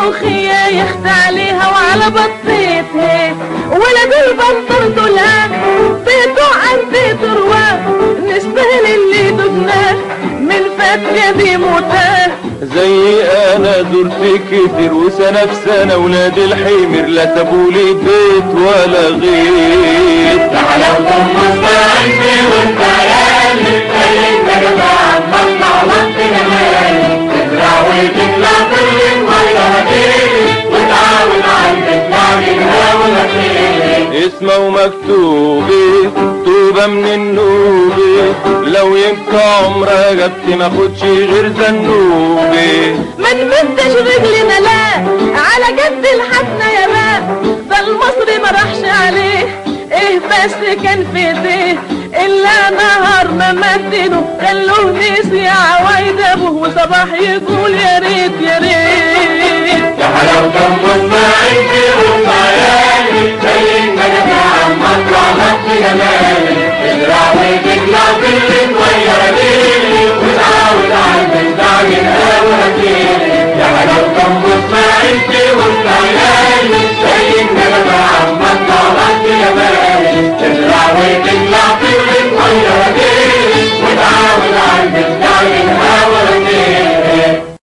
الملوخية يخت عليها وعلى بطيتها، ولد البطل دولها بيته عن بيت رواه، نشبه للي دقناه من فترة بيموتاه. زي انا زرت كتير وسنة في سنة ولاد الحمير لا سابولي بيت ولا غير. حلاوتهم مستعدي وانت يالي انت جماعة مطلع وقت جمالي، تزرع وتطلع كل المية هتيجي وتعاون عندك يعني الهوا مكيني. اسمه مكتوبي طوبة من النوبي، لو يبقى عمرها جبت ما خدش غير ذنوبي. ما نمدش رجلنا لا على جد الحسنة يا ما، ده المصري ما راحش عليه ايه بس كان في ايديه الا نهار ما مدينه خلوه نسي عوايد ابوه وصباح يقول يا ريت يا ريت. يا حلاوة